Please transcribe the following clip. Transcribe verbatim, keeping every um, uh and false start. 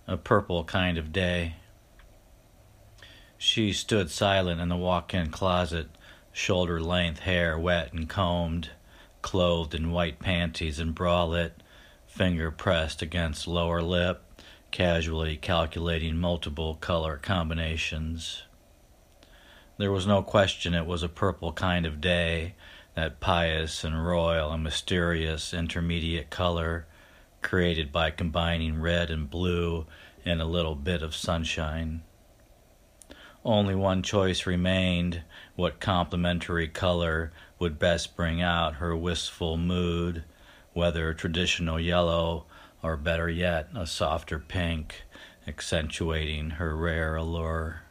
a purple kind of day. She stood silent in the walk-in closet, shoulder-length hair wet and combed, clothed in white panties and bralette, finger pressed against lower lip, casually calculating multiple color combinations. There was no question it was a purple kind of day, that pious and royal and mysterious intermediate color created by combining red and blue in a little bit of sunshine. Only one choice remained: what complementary color would best bring out her wistful mood, whether traditional yellow or, better yet, a softer pink, accentuating her rare allure.